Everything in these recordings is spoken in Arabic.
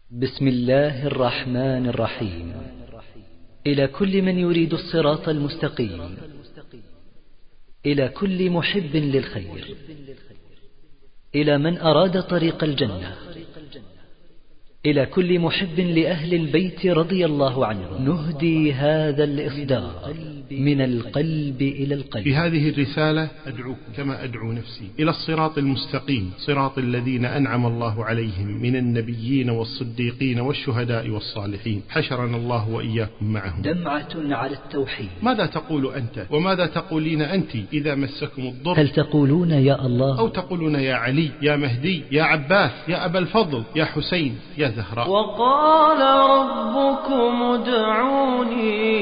بسم الله الرحمن الرحيم. إلى كل من يريد الصراط المستقيم، إلى كل محب للخير، إلى من أراد طريق الجنة، إلى كل محب لأهل البيت رضي الله عنهم، نهدي هذا الإصدار من القلب إلى القلب. في هذه الرسالة أدعوكم كما أدعو نفسي إلى الصراط المستقيم، صراط الذين أنعم الله عليهم من النبيين والصديقين والشهداء والصالحين، حشرنا الله وإياكم معهم. دمعة على التوحيد. ماذا تقول أنت وماذا تقولين أنت إذا مسكم الضر؟ هل تقولون يا الله، أو تقولون يا علي، يا مهدي، يا عباس، يا أبا الفضل، يا حسين، يا زهراء؟ وقال ربكم ادعوني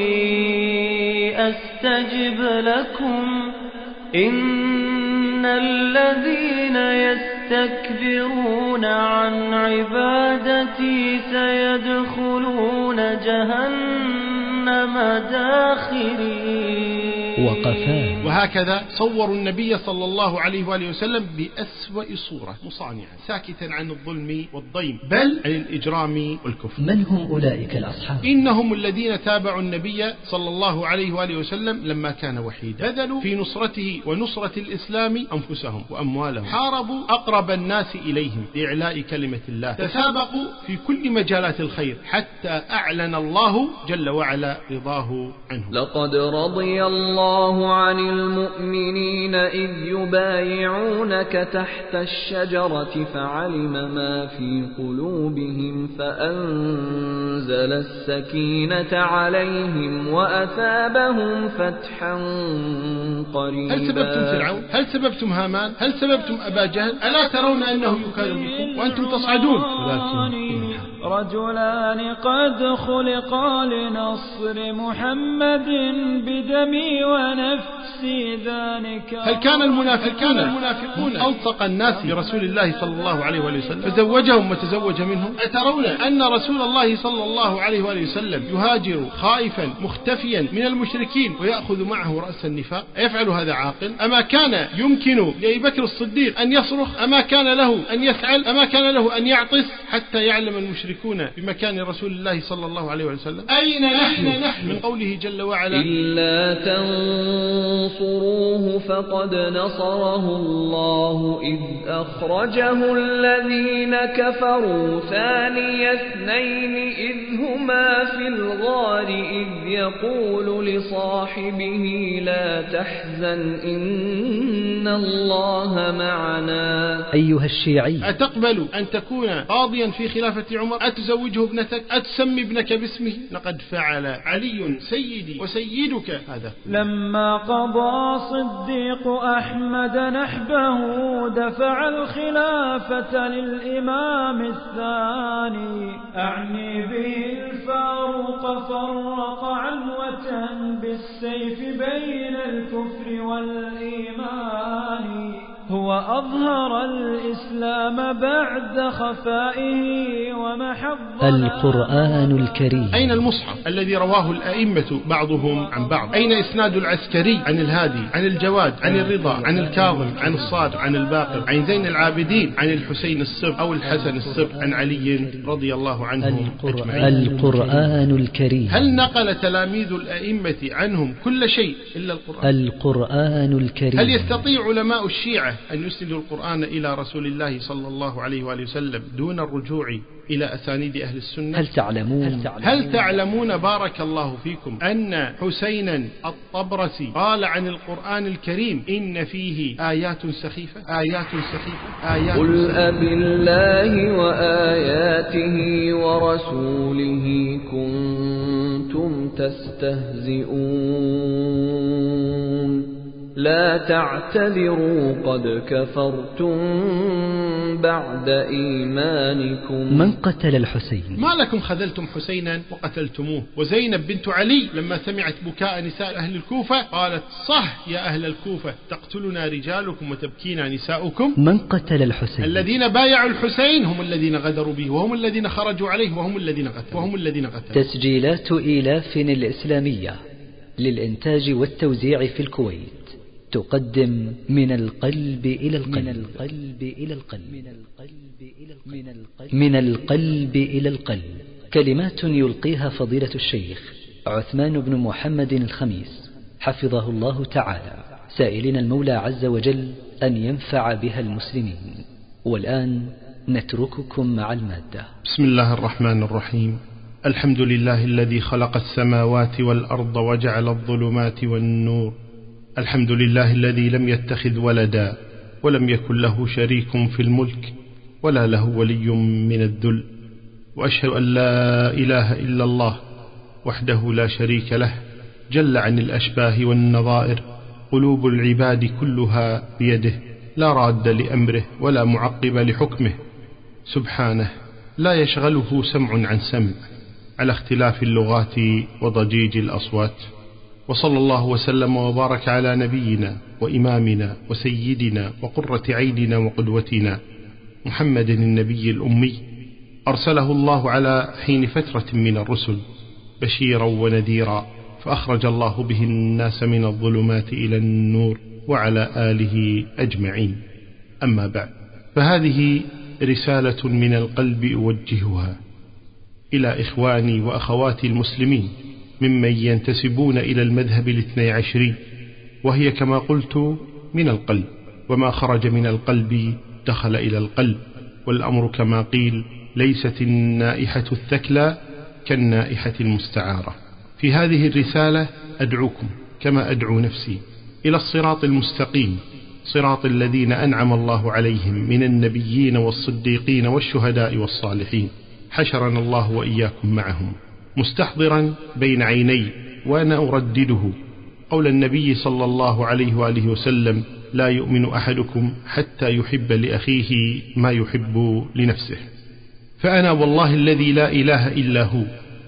أستجب لكم إن الذين يستكبرون عن عبادتي سيدخلون جهنم داخرين. وقفان. وهكذا صوروا النبي صلى الله عليه وآله وسلم بأسوأ صورة، مصانعا ساكتا عن الظلم والضيم، بل عن الإجرام والكفر. من هم أولئك الأصحاب؟ إنهم الذين تابعوا النبي صلى الله عليه وآله وسلم لما كان وحيدا، بذلوا في نصرته ونصرة الإسلام أنفسهم وأموالهم، حاربوا أقرب الناس إليهم لإعلاء كلمة الله، تسابقوا في كل مجالات الخير حتى أعلن الله جل وعلا رضاه عنهم. لقد رضي الله عن المؤمنين إذ يبايعونك تحت الشجرة فعلم ما في قلوبهم فأنزل السكينة عليهم وأثابهم فتحا قريبا. هل سببتم فرعون؟ هل سببتم هامان؟ هل سببتم أبا جهل؟ ألا ترون أنه يكاد بكم وأنتم تصعدون؟ رجلان قد خلقا لنصر محمد بدمي ونفسي ذلك. هل كان المنافقون ألصق الناس برسول الله صلى الله عليه وآله وسلم فزوجهم وتزوج منهم؟ أترون أن رسول الله صلى الله عليه وآله وسلم يهاجر خائفا مختفيا من المشركين ويأخذ معه رأس النفاق؟ أيفعل هذا عاقل؟ أما كان يمكن لأبي بكر الصديق أن يصرخ؟ أما كان له أن يفعل؟ أما كان له أن يعطس حتى يعلم المشركون بمكان رسول الله صلى الله عليه وسلم؟ أين نحن من قوله جل وعلا إلا تنصروه فقد نصره الله إذ أخرجه الذين كفروا ثاني اثنين إذ هما في الغار إذ يقول لصاحبه لا تحزن إن الله معنا. أيها الشيعي، أتقبل أن تكون قاضيا في خلافة عمر؟ أتزوجه ابنتك؟ أتسمي ابنك باسمه؟ لقد فعل علي سيدي وسيدك هذا. لما قضى صديق أحمد نحبه دفع الخلافة للإمام الثاني، أعني به الفاروق فرق عنوة بالسيف بين الكفر والإيمان. هو أظهر الإسلام بعد خفائه ومحض القرآن الكريم. أين المصحف الذي رواه الأئمة بعضهم عن بعض؟ أين إسناد العسكري عن الهادي، عن الجواد، عن الرضا، عن الكاظم، عن الصادق، عن الباقر، عن زين العابدين، عن الحسين الصبح أو الحسن الصبح، عن علي رضي الله عنهم أجمعين؟ القرآن الكريم. هل نقل تلاميذ الأئمة عنهم كل شيء إلا القرآن؟ القرآن الكريم. هل يستطيع علماء الشيعة أن يسندوا القرآن إلى رسول الله صلى الله عليه وآله وسلم دون الرجوع إلى أسانيد أهل السنة؟ هل تعلمون بارك الله فيكم أن حسينا الطبرسي قال عن القرآن الكريم إن فيه آيات سخيفة؟ قل أبالله وآياته ورسوله كنتم تستهزئون لا تعتذروا قد كفرتم بعد إيمانكم. من قتل الحسين؟ ما لكم خذلتم حسينا وقتلتموه؟ وزينب بنت علي لما سمعت بكاء نساء أهل الكوفة قالت صح يا أهل الكوفة تقتلنا رجالكم وتبكينا نساؤكم. من قتل الحسين؟ الذين بايعوا الحسين هم الذين غدروا به وهم الذين خرجوا عليه وهم الذين قتلوا. تسجيلات إيلاف الإسلامية للإنتاج والتوزيع في الكويت. تقدم من القلب إلى القلب كلمات يلقيها فضيلة الشيخ عثمان بن محمد الخميس حفظه الله تعالى، سائلين المولى عز وجل أن ينفع بها المسلمين. والآن نترككم مع المادة. بسم الله الرحمن الرحيم. الحمد لله الذي خلق السماوات والأرض وجعل الظلمات والنور. الحمد لله الذي لم يتخذ ولدا ولم يكن له شريك في الملك ولا له ولي من الذل، وأشهد أن لا إله إلا الله وحده لا شريك له جل عن الأشباه والنظائر. قلوب العباد كلها بيده، لا راد لأمره ولا معقب لحكمه. سبحانه لا يشغله سمع عن سمع على اختلاف اللغات وضجيج الأصوات. وصلى الله وسلم وبارك على نبينا وإمامنا وسيدنا وقرة عيننا وقدوتنا محمد النبي الأمي، أرسله الله على حين فترة من الرسل بشيرا ونذيرا، فأخرج الله به الناس من الظلمات إلى النور، وعلى آله أجمعين. أما بعد، فهذه رسالة من القلب أوجهها إلى إخواني وأخواتي المسلمين ممن ينتسبون إلى المذهب الاثني عشري، وهي كما قلت من القلب، وما خرج من القلب دخل إلى القلب، والأمر كما قيل ليست النائحة الثكلى كالنائحة المستعارة. في هذه الرسالة أدعوكم كما أدعو نفسي إلى الصراط المستقيم، صراط الذين أنعم الله عليهم من النبيين والصديقين والشهداء والصالحين، حشرنا الله وإياكم معهم. مستحضرا بين عيني وأنا أردده قول النبي صلى الله عليه وآله وسلم: لا يؤمن أحدكم حتى يحب لأخيه ما يحب لنفسه. فأنا والله الذي لا إله إلا هو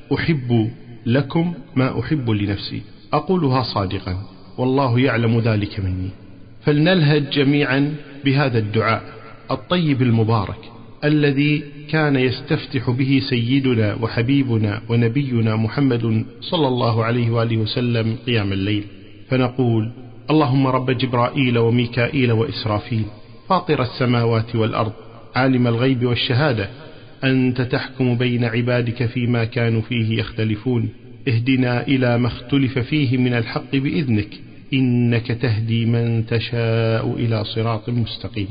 أحب لكم ما أحب لنفسي، أقولها صادقا والله يعلم ذلك مني. فلنلهج جميعا بهذا الدعاء الطيب المبارك الذي كان يستفتح به سيدنا وحبيبنا ونبينا محمد صلى الله عليه وآله وسلم قيام الليل، فنقول: اللهم رب جبرائيل وميكائيل وإسرافيل، فاطر السماوات والأرض، عالم الغيب والشهادة، أنت تحكم بين عبادك فيما كانوا فيه يختلفون، اهدنا إلى ما اختلف فيه من الحق بإذنك، إنك تهدي من تشاء إلى صراط مستقيم.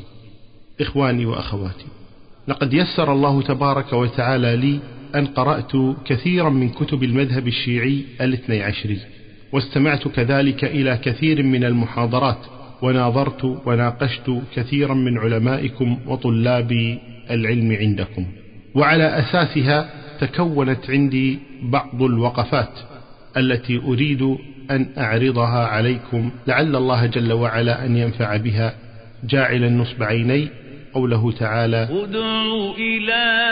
إخواني وأخواتي، لقد يسر الله تبارك وتعالى لي أن قرأت كثيرا من كتب المذهب الشيعي الاثني عشري، واستمعت كذلك إلى كثير من المحاضرات، وناظرت وناقشت كثيرا من علمائكم وطلاب العلم عندكم، وعلى أساسها تكونت عندي بعض الوقفات التي أريد أن أعرضها عليكم، لعل الله جل وعلا أن ينفع بها، جاعلا نصب عيني قوله تعالى: ادع إلى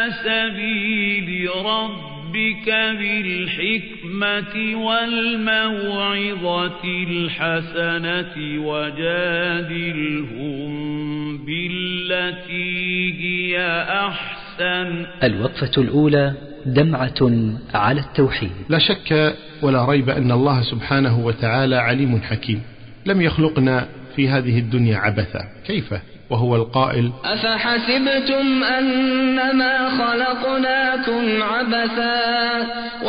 سبيل ربك بالحكمة والموعظة الحسنة وجادلهم بالتي هي أحسن. الوقفة الأولى دمعة على التوحيد. لا شك ولا ريب أن الله سبحانه وتعالى عليم حكيم، لم يخلقنا في هذه الدنيا عبثا، كيف وهو القائل: أفحسبتم أنما خلقناكم عبثا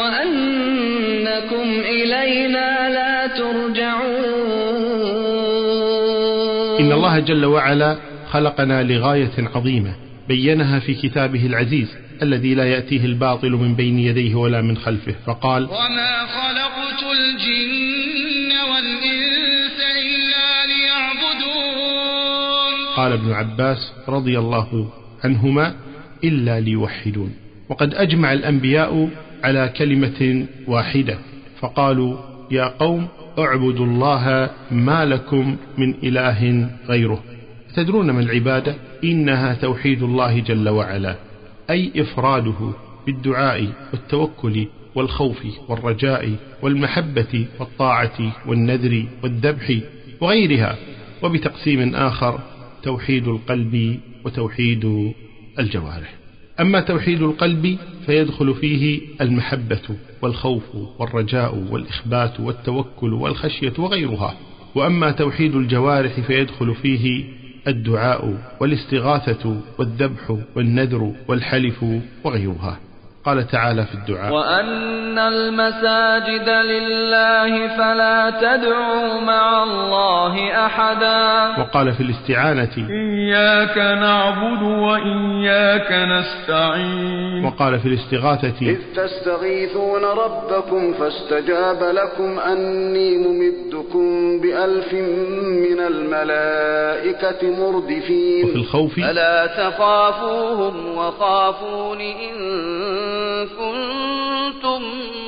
وأنكم إلينا لا ترجعون. إن الله جل وعلا خلقنا لغاية عظيمة بينها في كتابه العزيز الذي لا يأتيه الباطل من بين يديه ولا من خلفه، فقال: وما خلقت الجن والإنس إلا ليعبدون. قال ابن عباس رضي الله عنهما: إلا ليوحدون. وقد أجمع الأنبياء على كلمة واحدة، فقالوا: يا قوم اعبدوا الله ما لكم من إله غيره. تدرون ما العبادة؟ إنها توحيد الله جل وعلا، أي إفراده بالدعاء والتوكل والخوف والرجاء والمحبة والطاعة والنذر والذبح وغيرها، وبتقسيم آخر توحيد القلب وتوحيد الجوارح. أما توحيد القلب فيدخل فيه المحبة والخوف والرجاء والإخبات والتوكل والخشية وغيرها، وأما توحيد الجوارح فيدخل فيه الدعاء والاستغاثة والذبح والنذر والحلف وغيرها. قال تعالى في الدعاء: وأن المساجد لله فلا تدعوا مع الله أحدا. وقال في الاستعانة: إياك نعبد وإياك نستعين. وقال في الاستغاثة: إذ تستغيثون ربكم فاستجاب لكم أني ممدكم ب1000 من الملائكة مردفين. وفي الخوف: فلا تخافوهم وخافون إن كنتم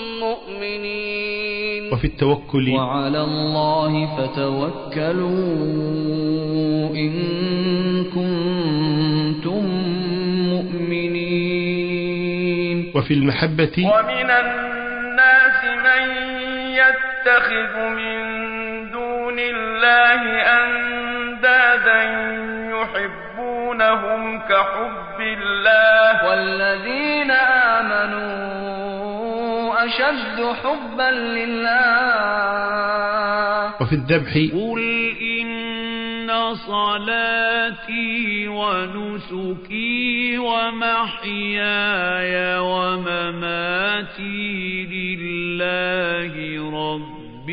مؤمنين. وفي التوكل: وعلى الله فتوكلوا إن كنتم مؤمنين. وفي المحبة: ومن الناس من يتخذ من دون الله أندادا يحبونهم كحب الله والذين آمنوا أشد حبا لله. وفي الذبح: قل إن صلاتي ونسكي ومحياي ومماتي لله رب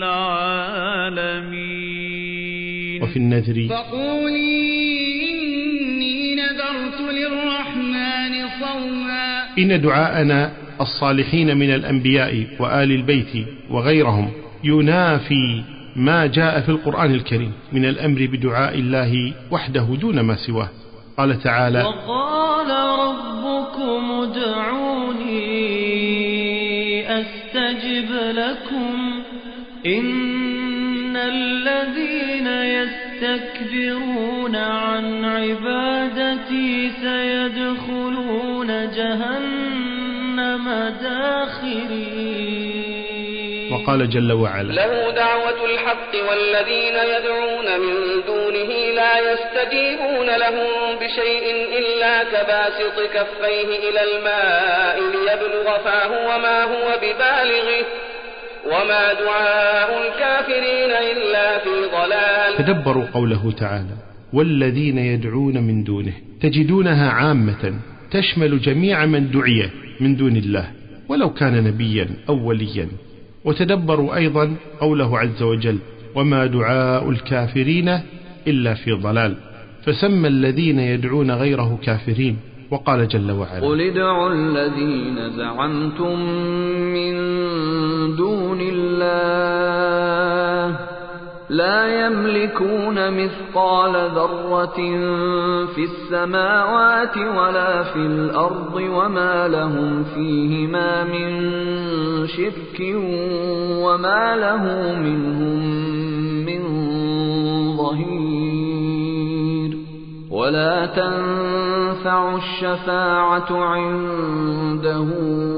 العالمين. وفي النذر: فقولي إني نذرت للرحمن صوما. إن دعاءنا الصالحين من الأنبياء وآل البيت وغيرهم ينافي ما جاء في القرآن الكريم من الأمر بدعاء الله وحده دون ما سواه. قال تعالى: وقال ربكم ادعوني أستجب لكم إن الذين يستكبرون عن عبادتي سيدخلون جهنم داخرين. وقال جل وعلا: له دعوة الحق والذين يدعون من دونه لا يستجيبون لهم بشيء إلا كباسط كفيه إلى الماء ليبلغ فاه وما هو ببالغه وما دعاء الكافرين إلا في ضلال. تدبروا قوله تعالى: والذين يدعون من دونه، تجدونها عامة تشمل جميع من دعي من دون الله ولو كان نبيا أو وليا. وتدبروا أيضا قوله عز وجل: وما دعاء الكافرين إلا في ضلال، فسمى الذين يدعون غيره كافرين. وقال جل وعلا: قل ادعوا الذين زعمتم من دون الله لا يملكون مثقال ذرة في السماوات ولا في الأرض وما لهم فيهما من شرك وما له منهم من ظهير ولا تنفع الشفاعة عنده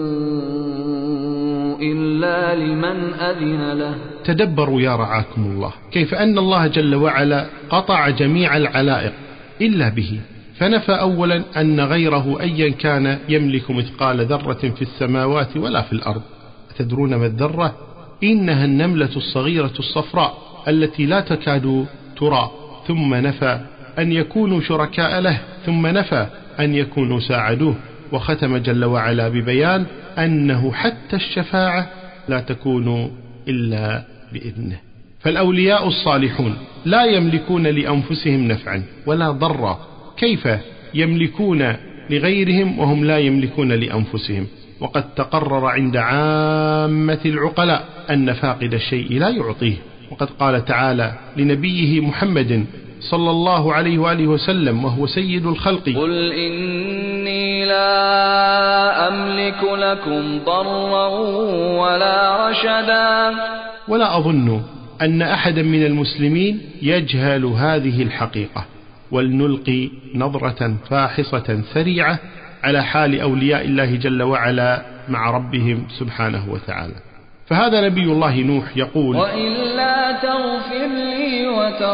إلا لمن أذن له. تدبروا يا رعاكم الله كيف أن الله جل وعلا قطع جميع العلائق إلا به، فنفى أولا أن غيره أيا كان يملك مثقال ذرة في السماوات ولا في الأرض. تدرون ما الذرة؟ إنها النملة الصغيرة الصفراء التي لا تكاد ترى. ثم نفى أن يكونوا شركاء له، ثم نفى أن يكونوا ساعدوه، وختم جل وعلا ببيان أنه حتى الشفاعة لا تكون إلا بإذنه. فالأولياء الصالحون لا يملكون لأنفسهم نفعا ولا ضرا، كيف يملكون لغيرهم وهم لا يملكون لأنفسهم؟ وقد تقرر عند عامة العقلاء أن فاقد الشيء لا يعطيه. وقد قال تعالى لنبيه محمد صلى الله عليه وآله وسلم وهو سيد الخلق: قل إني لا أملك لكم ضرا ولا رشدا. ولا أظن أن أحدا من المسلمين يجهل هذه الحقيقة. ولنلقي نظرة فاحصة سريعة على حال أولياء الله جل وعلا مع ربهم سبحانه وتعالى. فهذا نبي الله نوح يقول: وإلا تغفر لي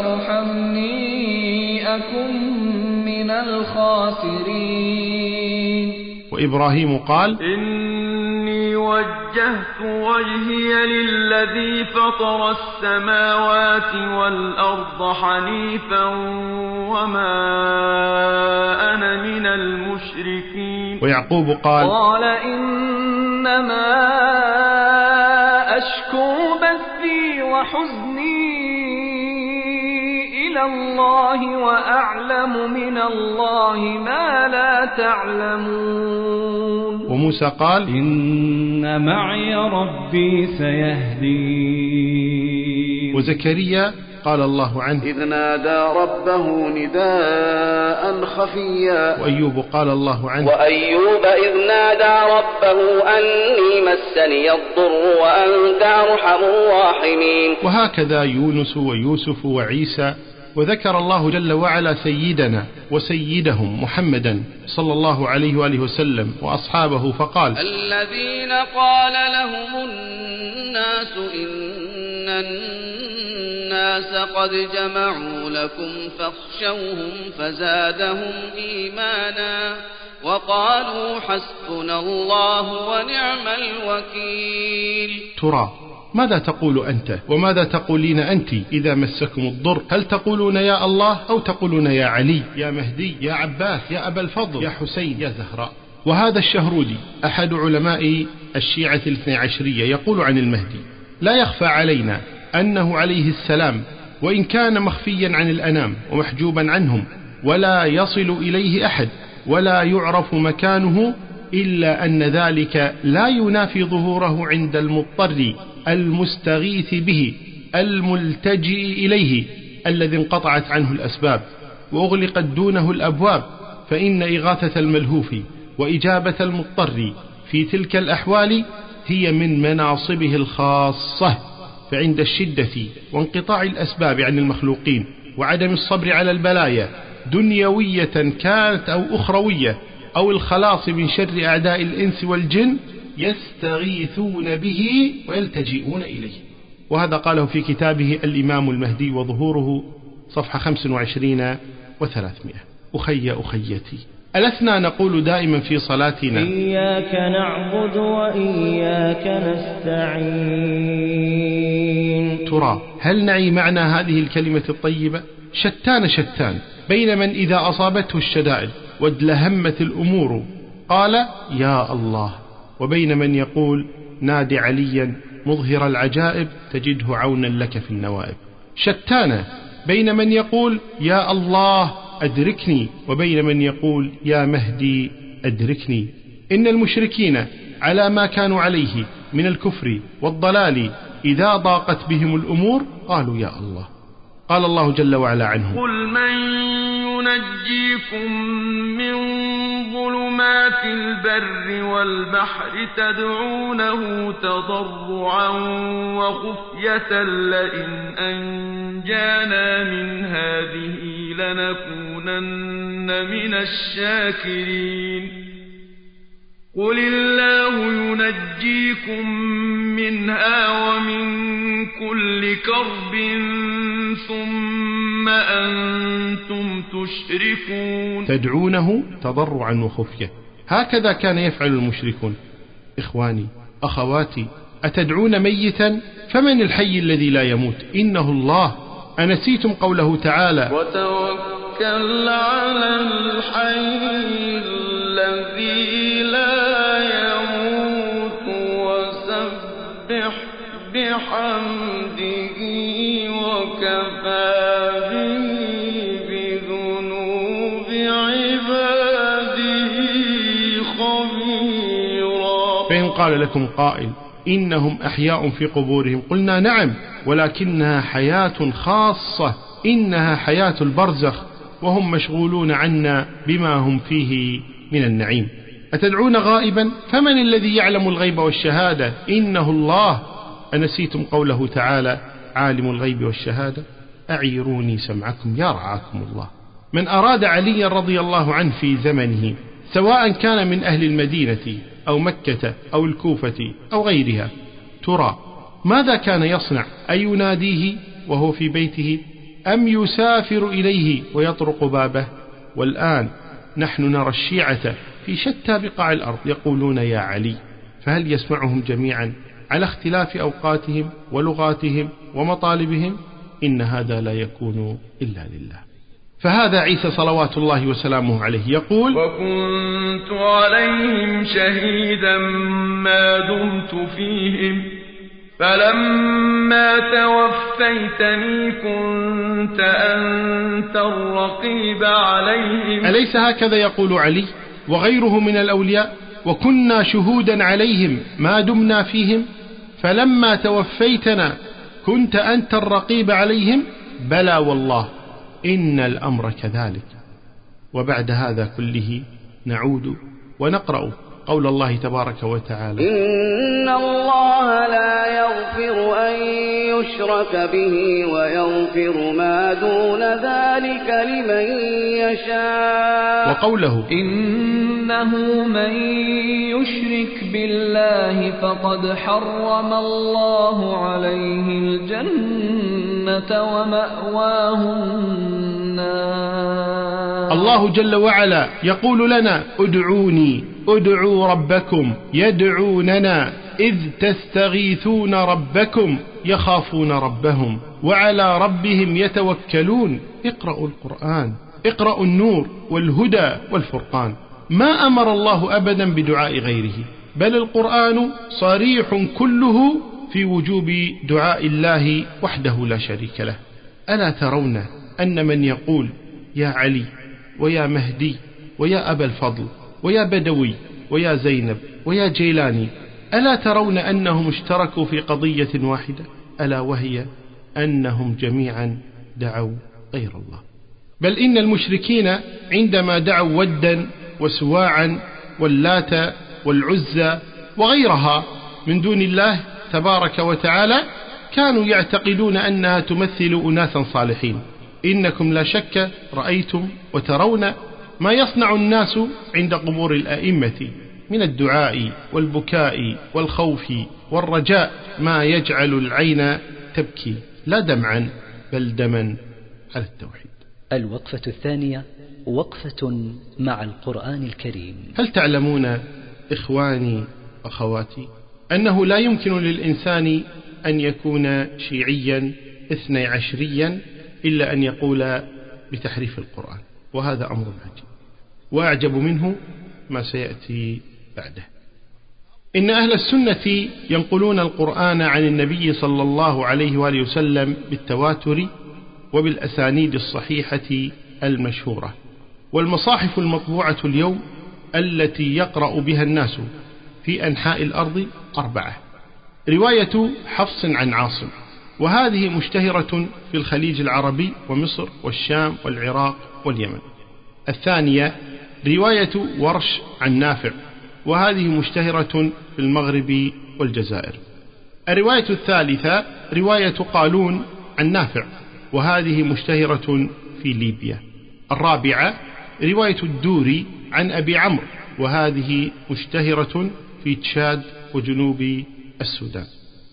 وترحمني أكن من الخاسرين. وإبراهيم قال: إني وجهت وجهي للذي فطر السماوات والأرض حنيفا وما أنا من المشركين. ويعقوب قال إنما أشكو بثي وحزني إلى الله وأعلم من الله ما لا تعلمون. وموسى قال إن معي ربي سيهدين. وزكريا قال الله عنه إذ نادى ربه نداء خفيا. وأيوب قال الله عنه وأيوب إذ نادى ربه أني مسني الضر وأنت أرحم الراحمين. وهكذا يونس ويوسف وعيسى. وذكر الله جل وعلا سيدنا وسيدهم محمدا صلى الله عليه وآله وسلم وأصحابه فقال الذين قال لهم الناس إن الناس قد جمعوا لكم فاخشوهم فزادهم إيمانا وقالوا حسبنا الله ونعم الوكيل. ترى ماذا تقول أنت وماذا تقولين أنت إذا مسكم الضر؟ هل تقولون يا الله أو تقولون يا علي يا مهدي يا عباس يا أبا الفضل يا حسين يا زهراء؟ وهذا الشهرودي أحد علماء الشيعة الاثني عشرية يقول عن المهدي لا يخفى علينا أنه عليه السلام وإن كان مخفيا عن الأنام ومحجوبا عنهم ولا يصل إليه أحد ولا يعرف مكانه، إلا أن ذلك لا ينافي ظهوره عند المضطر المستغيث به الملتجئ إليه الذي انقطعت عنه الأسباب وأغلقت دونه الأبواب، فإن إغاثة الملهوف وإجابة المضطر في تلك الأحوال هي من مناصبه الخاصة. فعند الشدة وانقطاع الأسباب عن المخلوقين وعدم الصبر على البلايا دنيوية كانت أو أخروية أو الخلاص من شر أعداء الإنس والجن يستغيثون به ويلتجئون إليه. وهذا قاله في كتابه الإمام المهدي وظهوره صفحة 25 و300. أخيتي ألسنا نقول دائما في صلاتنا إياك نعبد وإياك نستعين؟ ترى هل نعي معنى هذه الكلمة الطيبة؟ شتان بين من إذا أصابته الشدائد وادلهمت الأمور قال يا الله، وبين من يقول نادي عليا مظهر العجائب تجده عونا لك في النوائب. شتان بين من يقول يا الله أدركني وبين من يقول يا مهدي أدركني. إن المشركين على ما كانوا عليه من الكفر والضلال إذا ضاقت بهم الأمور قالوا يا الله. قال الله جل وعلا عنه قل من ينجيكم من ظلمات البر والبحر تدعونه تضرعا وخفية لئن أنجانا من هذه لنكونن من الشاكرين. قل الله ينجيكم منها ومن كل كرب ثم أنتم تشركون. تدعونه تضرعا وخفية، هكذا كان يفعل المشركون. إخواني أخواتي، أتدعون ميتا؟ فمن الحي الذي لا يموت؟ إنه الله. أنسيتم قوله تعالى وتوكل على الحي الذي لا يموت وسبح بحمده وكفى به بذنوب عباده خبيرا. فإن قال لكم قائل إنهم أحياء في قبورهم قلنا نعم، ولكنها حياة خاصة، إنها حياة البرزخ، وهم مشغولون عنا بما هم فيه من النعيم. أتدعون غائبا؟ فمن الذي يعلم الغيب والشهادة؟ إنه الله. أنسيتم قوله تعالى عالم الغيب والشهادة؟ أعيروني سمعكم يا رعاكم الله. من أراد علي رضي الله عنه في زمنه سواء كان من أهل المدينة أو مكة أو الكوفة أو غيرها، ترى ماذا كان يصنع؟ أيناديه وهو في بيته أم يسافر إليه ويطرق بابه؟ والآن نحن نرى الشيعة في شتى بقاع الأرض يقولون يا علي، فهل يسمعهم جميعا على اختلاف أوقاتهم ولغاتهم ومطالبهم؟ إن هذا لا يكون إلا لله. فهذا عيسى صلوات الله وسلامه عليه يقول: وكنت عليهم شهيدا ما دمت فيهم فلما توفيتني كنت أنت الرقيب عليهم. أليس هكذا يقول علي وغيره من الأولياء؟ وكنا شهودا عليهم ما دمنا فيهم فلما توفيتنا كنت أنت الرقيب عليهم. بلى والله إن الأمر كذلك. وبعد هذا كله نعود ونقرأ قول الله تبارك وتعالى: إن الله لا يغفر أن يشرك به ويغفر ما دون ذلك لمن يشاء. وقوله: إنه من يشرك بالله فقد حرم الله عليه الجنة ومأواه النار. الله جل وعلا يقول لنا: ادعوني، ادعوا ربكم يدعوننا إذ تستغيثون ربكم يخافون ربهم وعلى ربهم يتوكلون. اقرأوا القرآن، اقرأوا النور والهدى والفرقان. ما أمر الله أبدا بدعاء غيره، بل القرآن صريح كله في وجوب دعاء الله وحده لا شريك له. ألا ترون أن من يقول يا علي ويا مهدي ويا أبا الفضل ويا بدوي ويا زينب ويا جيلاني، ألا ترون أنهم اشتركوا في قضية واحدة، ألا وهي أنهم جميعا دعوا غير الله؟ بل إن المشركين عندما دعوا ودا وسواعا واللات والعزى وغيرها من دون الله تبارك وتعالى كانوا يعتقدون أنها تمثل أناسا صالحين. إنكم لا شك رأيتم وترون ما يصنع الناس عند قبور الأئمة من الدعاء والبكاء والخوف والرجاء، ما يجعل العين تبكي لا دمعا بل دما على التوحيد. الوقفة الثانية وقفة مع القرآن الكريم. هل تعلمون إخواني أخواتي أنه لا يمكن للإنسان أن يكون شيعيا 12 إلا أن يقول بتحريف القرآن، وهذا أمر عجيب، وأعجب منه ما سيأتي بعده. إن أهل السنة ينقلون القرآن عن النبي صلى الله عليه وآله وسلم بالتواتر وبالأسانيد الصحيحة المشهورة. والمصاحف المطبوعة اليوم التي يقرأ بها الناس في أنحاء الأرض 4: رواية حفص عن عاصم، وهذه مشتهرة في الخليج العربي ومصر والشام والعراق واليمن. الثانية رواية ورش عن نافع، وهذه مشتهرة في المغرب والجزائر. الرواية الثالثة رواية قالون عن نافع، وهذه مشتهرة في ليبيا. الرابعة رواية الدوري عن أبي عمرو، وهذه مشتهرة في تشاد وجنوب السودان.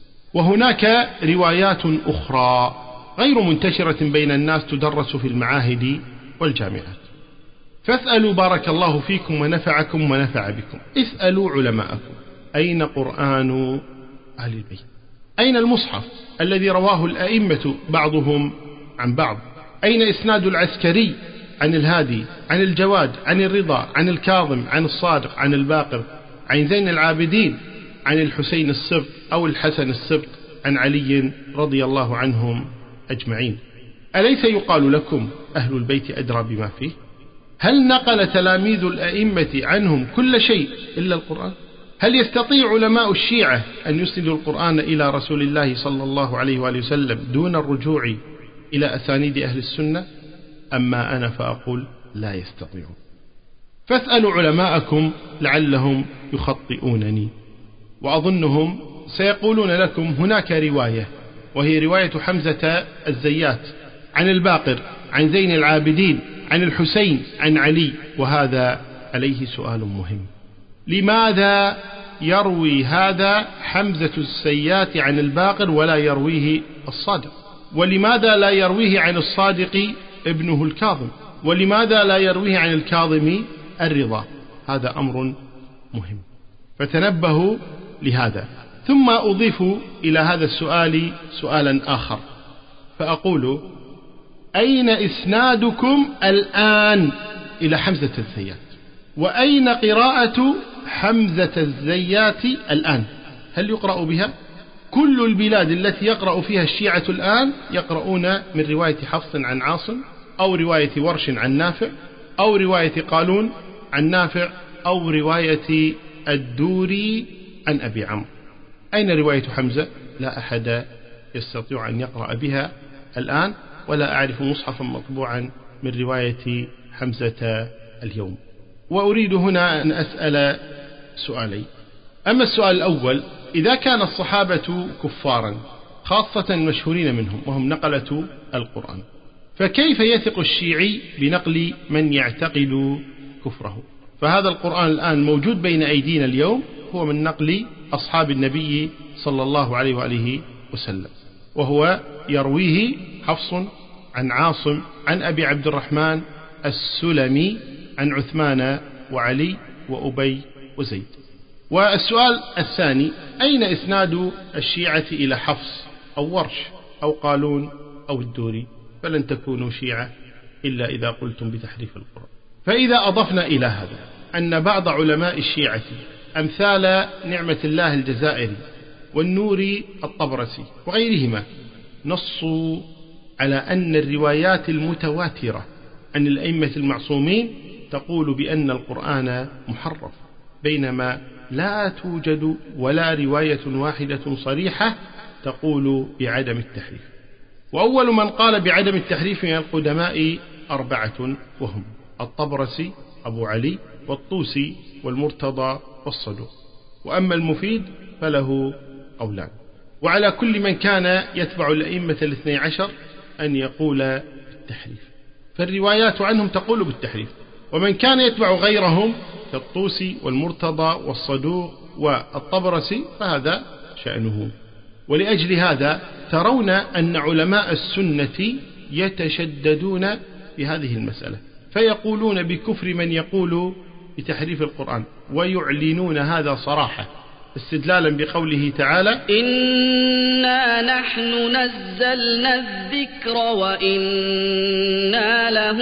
وهناك روايات أخرى غير منتشرة بين الناس تدرس في المعاهد والجامعات. فاسألوا بارك الله فيكم ونفعكم ونفع بكم. اسألوا علماءكم: أين قرآن أهل البيت؟ أين المصحف الذي رواه الأئمة بعضهم عن بعض؟ أين إسناد العسكري عن الهادي عن الجواد عن الرضا عن الكاظم عن الصادق عن الباقر عن زين العابدين عن الحسين السبط أو الحسن السبط عن علي رضي الله عنهم أجمعين؟ أليس يقال لكم أهل البيت أدرى بما فيه؟ هل نقل تلاميذ الأئمة عنهم كل شيء إلا القرآن؟ هل يستطيع علماء الشيعة أن يسندوا القرآن إلى رسول الله صلى الله عليه وآله وسلم دون الرجوع إلى أسانيد أهل السنة؟ أما أنا فأقول لا يستطيعون. فاسألوا علماءكم لعلهم يخطئونني. وأظنهم سيقولون لكم هناك رواية، وهي رواية حمزة الزيات عن الباقر عن زين العابدين عن الحسين عن علي، وهذا عليه سؤال مهم: لماذا يروي هذا حمزة الزيات عن الباقر ولا يرويه الصادق؟ ولماذا لا يرويه عن الصادق ابنه الكاظم؟ ولماذا لا يرويه عن الكاظم الرضا؟ هذا أمر مهم. فتنبهوا لهذا. ثم أضيف إلى هذا السؤال سؤالا آخر فأقول: أين إسنادكم الآن إلى حمزة الزيات؟ وأين قراءة حمزة الزيات الآن؟ هل يقرأ بها؟ كل البلاد التي يقرأ فيها الشيعة الآن يقرؤون من رواية حفص عن عاصم، أو رواية ورش عن نافع، أو رواية قالون عن نافع، أو رواية الدوري عن أبي عمرو. أين رواية حمزة؟ لا أحد يستطيع أن يقرأ بها الآن، ولا أعرف مصحفا مطبوعا من رواية حمزة اليوم. وأريد هنا أن أسأل سؤالين. أما السؤال الأول: إذا كان الصحابة كفارا خاصة المشهورين منهم وهم نقلة القرآن، فكيف يثق الشيعي بنقل من يعتقد كفره؟ فهذا القرآن الآن موجود بين أيدينا اليوم هو من نقل أصحاب النبي صلى الله عليه وآله وسلم، وهو يرويه حفص عن عاصم عن أبي عبد الرحمن السلمي عن عثمان وعلي وأبي وزيد. والسؤال الثاني: أين إسناد الشيعة إلى حفص أو ورش أو قالون أو الدوري؟ فلن تكونوا شيعة إلا إذا قلتم بتحريف القرآن. فإذا أضفنا إلى هذا أن بعض علماء الشيعة أمثال نعمة الله الجزائري والنوري الطبرسي وغيرهما نصوا على أن الروايات المتواترة عن الأئمة المعصومين تقول بأن القرآن محرف، بينما لا توجد ولا رواية واحدة صريحة تقول بعدم التحريف. وأول من قال بعدم التحريف من القدماء 4، وهم الطبرسي، أبو علي، والطوسي، والمرتضى، والصدوق. وأما المفيد فله قولان. وعلى كل من كان يتبع الأئمة 12 أن يقول بالتحريف، فالروايات عنهم تقول بالتحريف. ومن كان يتبع غيرهم كالطوسي والمرتضى والصدوق والطبرسي فهذا شأنه. ولأجل هذا ترون أن علماء السنة يتشددون في هذه المسألة، فيقولون بكفر من يقول بتحريف القرآن، ويعلنون هذا صراحة استدلالا بقوله تعالى: إنا نحن نزلنا الذكر وإنا له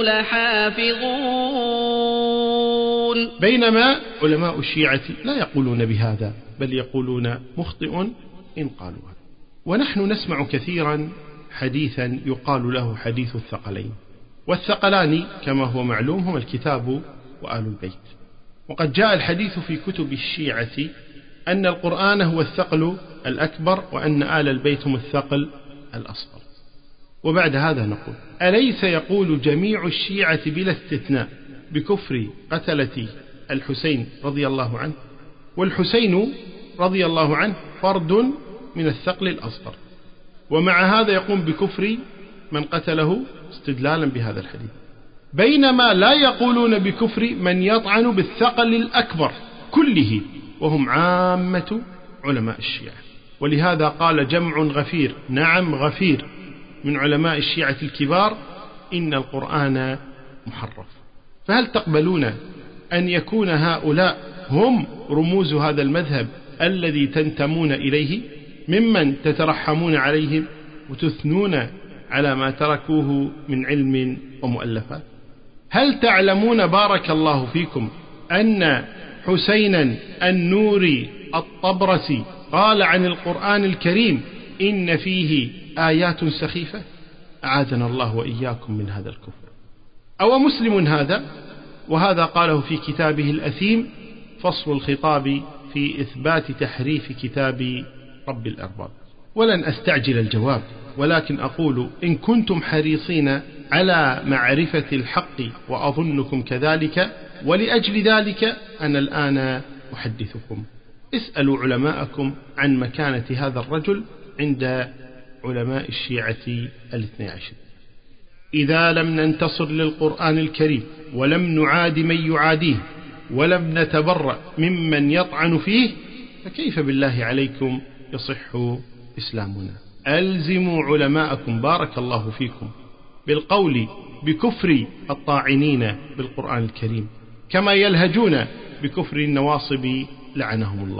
لحافظون. بينما علماء الشيعة لا يقولون بهذا، بل يقولون مخطئ إن قالوا هذا. ونحن نسمع كثيرا حديثا يقال له حديث الثقلين، والثقلان كما هو معلوم هما الكتاب وآل البيت. وقد جاء الحديث في كتب الشيعة أن القرآن هو الثقل الأكبر، وأن آل البيت هم الثقل الأصغر. وبعد هذا نقول: أليس يقول جميع الشيعة بلا استثناء بكفر قتلة الحسين رضي الله عنه؟ والحسين رضي الله عنه فرد من الثقل الأصغر، ومع هذا يقوم بكفر من قتله استدلالا بهذا الحديث، بينما لا يقولون بكفر من يطعن بالثقل الأكبر كله، وهم عامة علماء الشيعة. ولهذا قال جمع غفير، نعم غفير، من علماء الشيعة الكبار: إن القرآن محرف. فهل تقبلون أن يكون هؤلاء هم رموز هذا المذهب الذي تنتمون إليه، ممن تترحمون عليهم وتثنون على ما تركوه من علم ومؤلفات؟ هل تعلمون بارك الله فيكم أن حسينا النوري الطبرسي قال عن القرآن الكريم: إن فيه آيات سخيفة؟ أعاذنا الله وإياكم من هذا الكفر. أو مسلم هذا؟ وهذا قاله في كتابه الأثيم فصل الخطاب في إثبات تحريف كتاب رب الأرباب. ولن أستعجل الجواب، ولكن أقول: إن كنتم حريصين على معرفة الحق وأظنكم كذلك، ولأجل ذلك أنا الآن أحدثكم. اسألوا علماءكم عن مكانة هذا الرجل عند علماء الشيعة 12. إذا لم ننتصر للقرآن الكريم ولم نعاد من يعاديه ولم نتبرأ ممن يطعن فيه، فكيف بالله عليكم يصح إسلامنا؟ ألزموا علماءكم بارك الله فيكم بالقول بكفر الطاعنين بالقرآن الكريم، كما يلهجون بكفر النواصب لعنهم الله.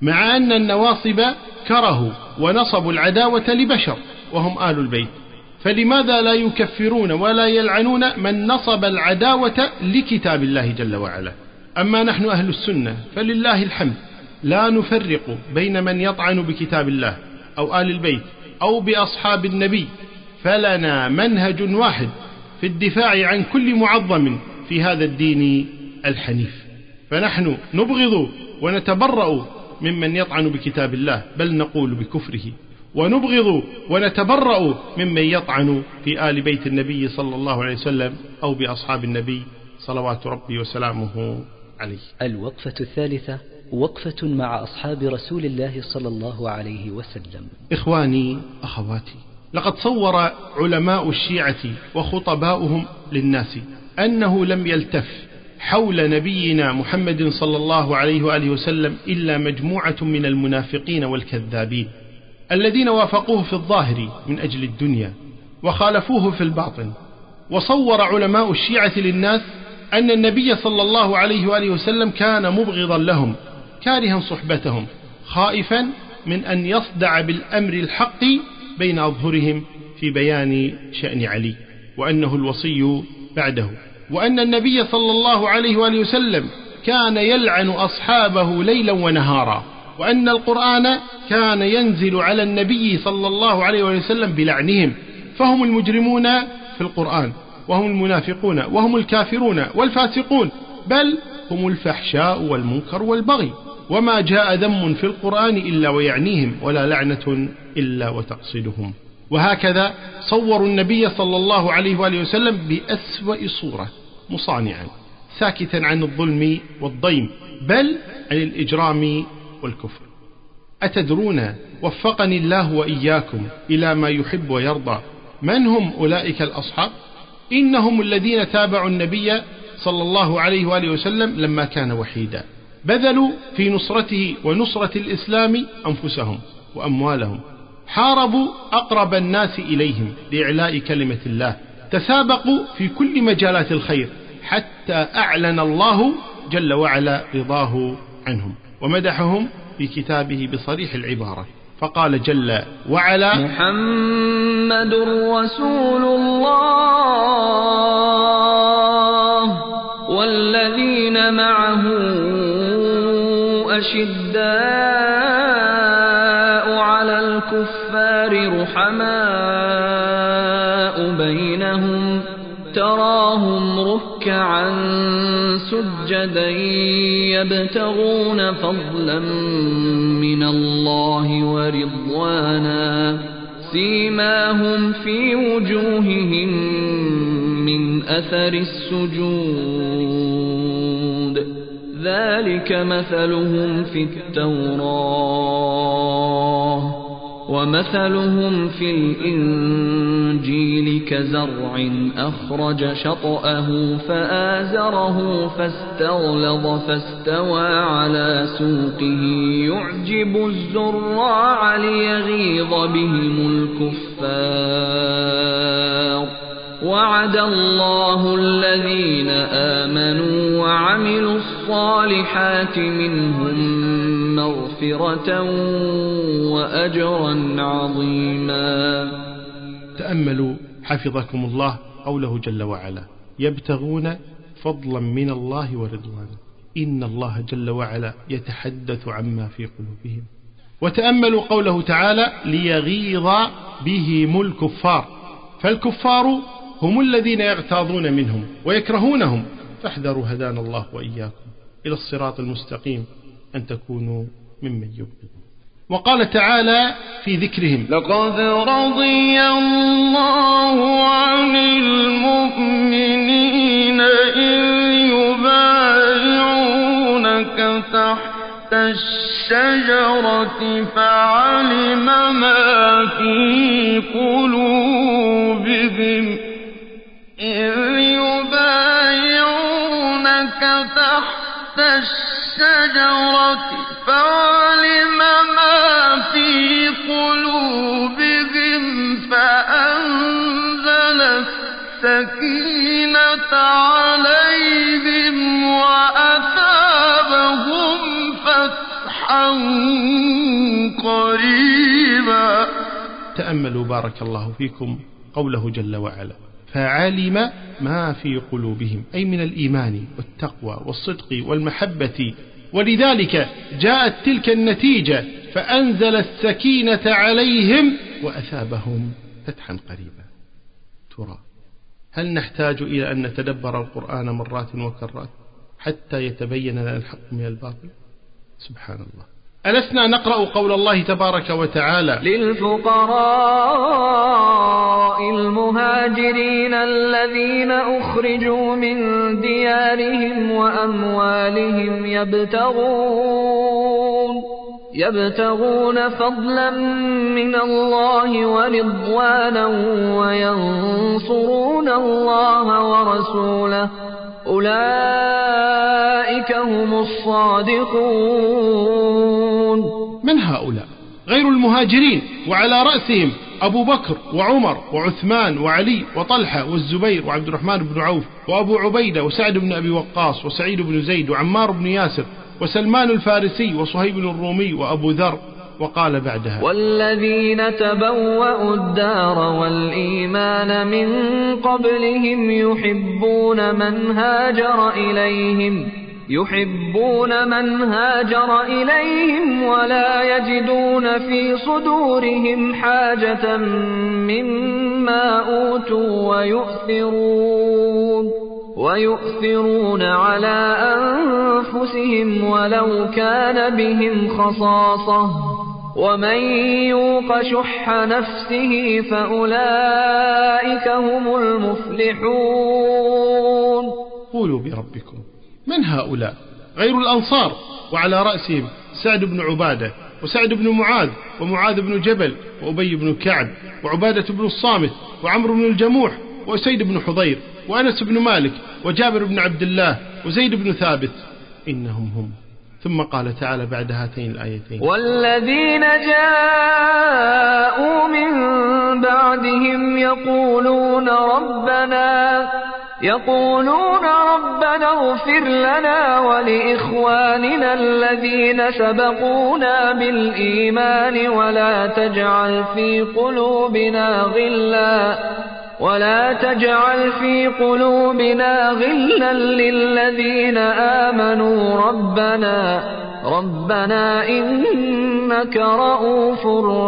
مع أن النواصب كرهوا ونصبوا العداوة لبشر وهم آل البيت، فلماذا لا يكفرون ولا يلعنون من نصب العداوة لكتاب الله جل وعلا؟ أما نحن أهل السنة فلله الحمد لا نفرق بين من يطعن بكتاب الله أو آل البيت أو بأصحاب النبي، فلنا منهج واحد في الدفاع عن كل معظم في هذا الدين الحنيف. فنحن نبغض ونتبرأ ممن يطعن بكتاب الله، بل نقول بكفره، ونبغض ونتبرأ ممن يطعن في آل بيت النبي صلى الله عليه وسلم أو بأصحاب النبي صلوات ربي وسلامه عليه. الوقفة الثالثة وقفة مع أصحاب رسول الله صلى الله عليه وسلم. إخواني أخواتي، لقد صور علماء الشيعة وخطباؤهم للناس أنه لم يلتف حول نبينا محمد صلى الله عليه وآله وسلم إلا مجموعة من المنافقين والكذابين الذين وافقوه في الظاهر من أجل الدنيا وخالفوه في الباطن. وصور علماء الشيعة للناس أن النبي صلى الله عليه وآله وسلم كان مبغضا لهم كارها صحبتهم، خائفا من أن يصدع بالأمر الحق بين أظهرهم في بيان شأن علي، وأنه الوصي بعده، وأن النبي صلى الله عليه وآله وسلم كان يلعن أصحابه ليلا ونهارا، وأن القرآن كان ينزل على النبي صلى الله عليه وآله وسلم بلعنهم، فهم المجرمون في القرآن، وهم المنافقون، وهم الكافرون والفاسقون، بل هم الفحشاء والمنكر والبغي، وما جاء ذم في القرآن إلا ويعنيهم، ولا لعنة إلا وتقصدهم. وهكذا صوروا النبي صلى الله عليه وآله وسلم بأسوأ صورة، مصانعا ساكتا عن الظلم والضيم، بل عن الإجرام والكفر. أتدرون وفقني الله وإياكم إلى ما يحب ويرضى من هم أولئك الأصحاب؟ إنهم الذين تابعوا النبي صلى الله عليه وآله وسلم لما كان وحيدا، بذلوا في نصرته ونصرة الإسلام أنفسهم وأموالهم، حاربوا أقرب الناس إليهم لإعلاء كلمة الله، تسابقوا في كل مجالات الخير حتى أعلن الله جل وعلا رضاه عنهم ومدحهم في كتابه بصريح العبارة، فقال جل وعلا: محمد رسول الله والذين معه أشداء على الكفار رحماء بينهم تراهم ركعا سجدا يبتغون فضلا من الله ورضوانا سيماهم في وجوههم من أثر السجود ذلك مثلهم في التوراة ومثلهم في الإنجيل كزرع أخرج شطأه فآزره فاستغلظ فاستوى على سوقه يعجب الزراع ليغيظ بهم الكفار وعد الله الذين آمنوا وعملوا الصالحات منهم مغفرة وأجرا عظيما. تأملوا حفظكم الله قوله جل وعلا: يبتغون فضلا من الله ورضوانا، إن الله جل وعلا يتحدث عما في قلوبهم. وتأملوا قوله تعالى: ليغيظ بهم الكفار، فالكفار هم الذين يغتاظون منهم ويكرهونهم، فاحذروا هدانا الله وإياكم إلى الصراط المستقيم أن تكونوا ممن يبغض. وقال تعالى في ذكرهم: لقد رضي الله عن المؤمنين إذ يبايعونك تحت الشجرة فعلم ما في قلوبهم تحت الشجرة فعلم ما في قلوبهم فأنزل السكينة عليهم وأثابهم فتحا فتحا قريبا. تأملوا بارك الله فيكم قوله جل وعلا: فعلم ما في قلوبهم، أي من الإيمان والتقوى والصدق والمحبة، ولذلك جاءت تلك النتيجة فأنزل السكينة عليهم وأثابهم فتحا قريبا. ترى هل نحتاج إلى أن نتدبر القرآن مرات وكرات حتى يتبين لنا الحق من الباطل؟ سبحان الله. ألسنا نقرأ قول الله تبارك وتعالى: للفقراء المهاجرين الذين أخرجوا من ديارهم وأموالهم يبتغون فضلا من الله ورضوانا وينصرون الله ورسوله أولئك هم الصادقون. من هؤلاء غير المهاجرين، وعلى رأسهم أبو بكر وعمر وعثمان وعلي وطلحة والزبير وعبد الرحمن بن عوف وأبو عبيدة وسعد بن أبي وقاص وسعيد بن زيد وعمار بن ياسر وسلمان الفارسي وصهيب الرومي وأبو ذر. وقال بعدها: والذين تبوأوا الدار والإيمان من قبلهم يحبون من هاجر إليهم ولا يجدون في صدورهم حاجة مما أوتوا ويؤثرون على أنفسهم ولو كان بهم خصاصة ومن يوق شح نفسه فأولئك هم المفلحون. قولوا بربكم. من هؤلاء غير الأنصار، وعلى رأسهم سعد بن عبادة وسعد بن معاذ ومعاذ بن جبل وأبي بن كعب وعبادة بن الصامت وعمرو بن الجموح وأسيد بن حضير وأنس بن مالك وجابر بن عبد الله وزيد بن ثابت، إنهم هم. ثم قال تعالى بعد هاتين الآيتين: والذين جاءوا من بعدهم يقولون ربنا اغفر لنا ولإخواننا الذين سبقونا بالإيمان ولا تجعل في قلوبنا غلا للذين آمنوا ربنا إنك رؤوف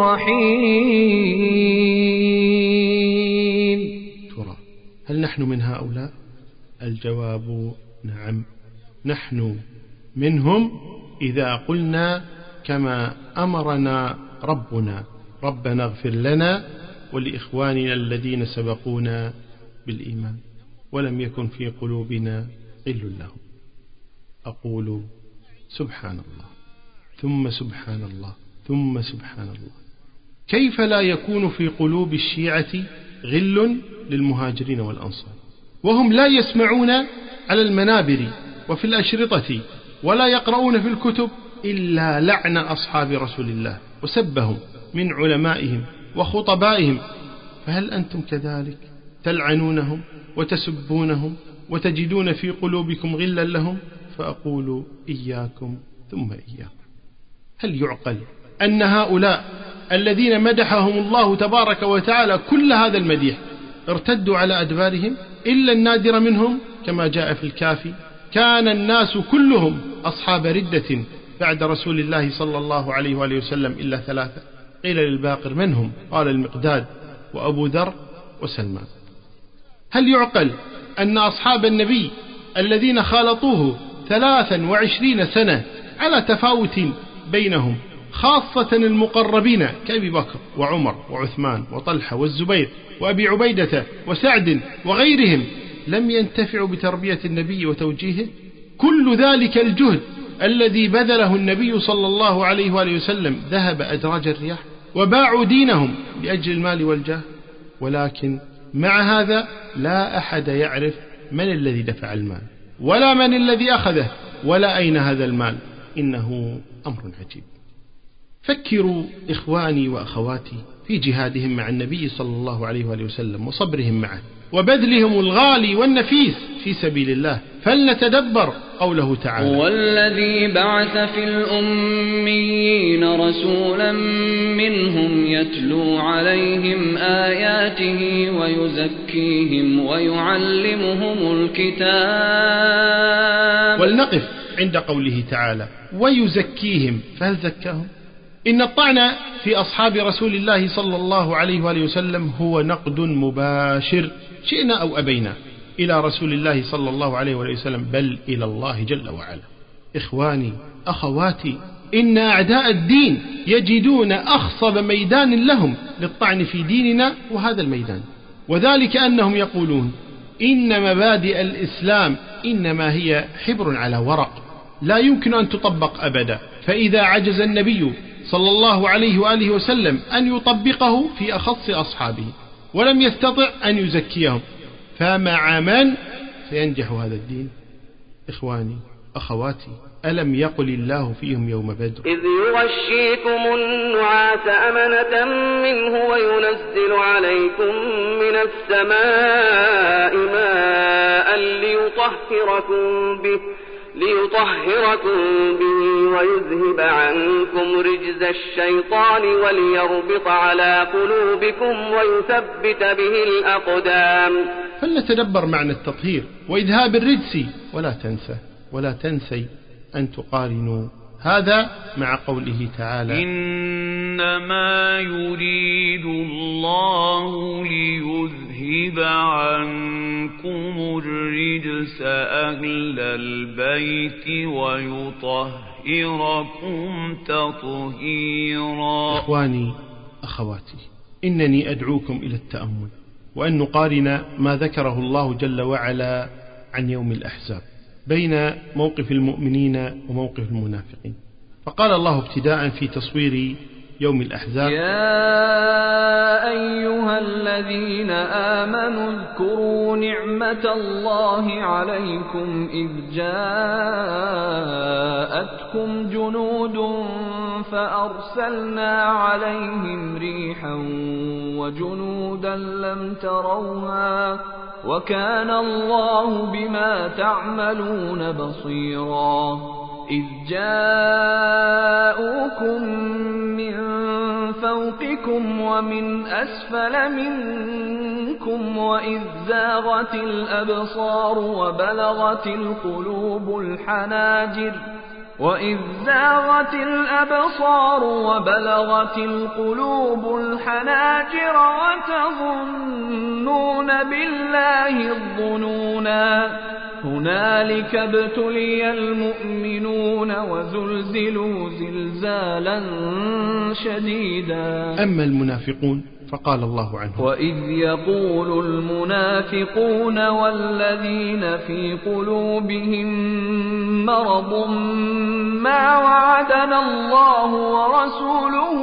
رحيم. ترى هل نحن من هؤلاء؟ الجواب نعم، نحن منهم إذا قلنا كما أمرنا ربنا اغفر لنا ولإخواننا الذين سبقونا بالإيمان ولم يكن في قلوبنا غل لهم. أقول سبحان الله ثم سبحان الله ثم سبحان الله. كيف لا يكون في قلوب الشيعة غل للمهاجرين والأنصار وهم لا يسمعون على المنابر وفي الأشرطة ولا يقرؤون في الكتب إلا لعن أصحاب رسول الله وسبهم من علمائهم وخطبائهم؟ فهل أنتم كذلك تلعنونهم وتسبونهم وتجدون في قلوبكم غلا لهم؟ فأقول إياكم ثم إياكم. هل يعقل أن هؤلاء الذين مدحهم الله تبارك وتعالى كل هذا المديح ارتدوا على أدبارهم إلا النادر منهم؟ كما جاء في الكافي: كان الناس كلهم أصحاب ردة بعد رسول الله صلى الله عليه وآله وسلم إلا ثلاثة. قيل للباقر: من هم؟ قال: المقداد وأبو ذر وسلمان. هل يعقل أن أصحاب النبي الذين خالطوه 23 سنة على تفاوت بينهم، خاصة المقربين كأبي بكر وعمر وعثمان وطلحة والزبير وأبي عبيدة وسعد وغيرهم، لم ينتفعوا بتربية النبي وتوجيهه؟ كل ذلك الجهد الذي بذله النبي صلى الله عليه وآله وسلم ذهب أدراج الرياح وباعوا دينهم لأجل المال والجاه. ولكن مع هذا لا أحد يعرف من الذي دفع المال ولا من الذي أخذه ولا أين هذا المال. إنه أمر عجيب. فكروا إخواني وأخواتي في جهادهم مع النبي صلى الله عليه وآله وسلم وصبرهم معه وبذلهم الغالي والنفيس في سبيل الله. فلنتدبر قوله تعالى: هو الذي بعث في الأميين رسولا منهم يتلو عليهم آياته ويزكيهم ويعلمهم الكتاب. ولنقف عند قوله تعالى ويزكيهم، فهل زكاهم؟ إن الطعن في أصحاب رسول الله صلى الله عليه وآله وسلم هو نقد مباشر شئنا أو أبينا إلى رسول الله صلى الله عليه وآله وسلم، بل إلى الله جل وعلا. إخواني أخواتي، إن أعداء الدين يجدون أخصب ميدان لهم للطعن في ديننا وهذا الميدان، وذلك أنهم يقولون إن مبادئ الإسلام إنما هي حبر على ورق لا يمكن أن تطبق أبدا، فإذا عجز النبي صلى الله عليه وآله وسلم أن يطبقه في أخص أصحابه ولم يستطع أن يزكيهم، فمع من سينجح هذا الدين؟ إخواني أخواتي، ألم يقل الله فيهم يوم بدر: إذ يغشيكم النعاس أمنة منه وينزل عليكم من السماء ماء ليطهركم به ويذهب عنكم رجز الشيطان وليربط على قلوبكم ويثبت به الأقدام. فلنتدبر معنى التطهير وإذهاب الرجس، ولا تنسي أن تقارنوا هذا مع قوله تعالى: إنما يريد الله ليذهب عنكم الرجس أهل البيت ويطهركم تطهيرا. إخواني أخواتي، إنني أدعوكم إلى التأمل وأن نقارن ما ذكره الله جل وعلا عن يوم الأحزاب بين موقف المؤمنين وموقف المنافقين. فقال الله ابتداء في تصوير يوم الأحزاب: يا أيها الذين آمنوا اذكروا نعمة الله عليكم إذ جاءتكم جنود فأرسلنا عليهم ريحا وجنودا لم تروها وكان الله بما تعملون بصيرا. إذ جاءوكم من فوقكم ومن أسفل منكم وإذ زاغت الأبصار وبلغت القلوب الحناجر وتظنون بالله الظنونا. هنالك ابتلي المؤمنون وزلزلوا زلزالا شديدا. أما المنافقون فقال الله عنهم: وإذ يقول المنافقون والذين في قلوبهم مرض ما وعدنا الله ورسوله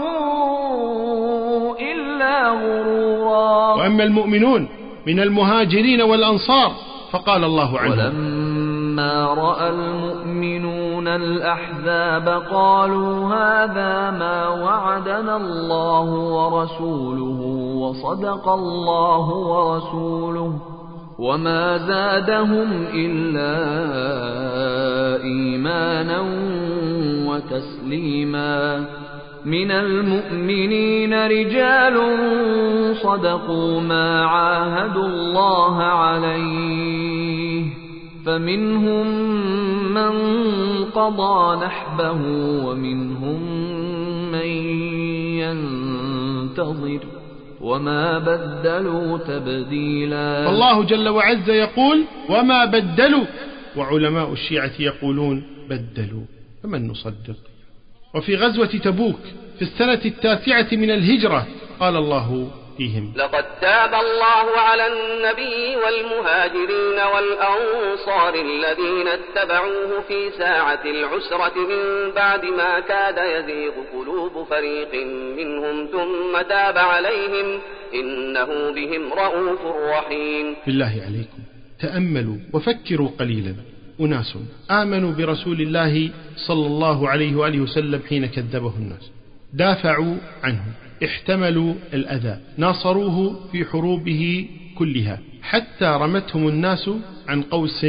إلا غرورا. وأما المؤمنون من المهاجرين والأنصار فقال الله عنهم: ولما رأى المؤمنون الأحزاب قالوا هذا ما وعدنا الله ورسوله وصدق الله ورسوله وما زادهم إلا إيمانا وتسليما. من المؤمنين رجال صدقوا ما عاهدوا الله عليه فمنهم من قضى نحبه ومنهم من ينتظر وما بدلوا تبديلا. الله جل وعز يقول: وما بدلوا، وعلماء الشيعة يقولون بدلوا، فمن نصدق؟ وفي غزوة تبوك في السنة 9 من الهجرة قال الله فيهم: لقد تاب الله على النبي والمهاجرين والأنصار الذين اتبعوه في ساعة العسرة من بعد ما كاد يزيغ قلوب فريق منهم ثم تاب عليهم إنه بهم رؤوف رحيم. بالله عليكم تأملوا وفكروا قليلا. أناس آمنوا برسول الله صلى الله عليه وآله وسلم حين كذبه الناس، دافعوا عنه، احتملوا الأذى، ناصروه في حروبه كلها، حتى رمتهم الناس عن قوس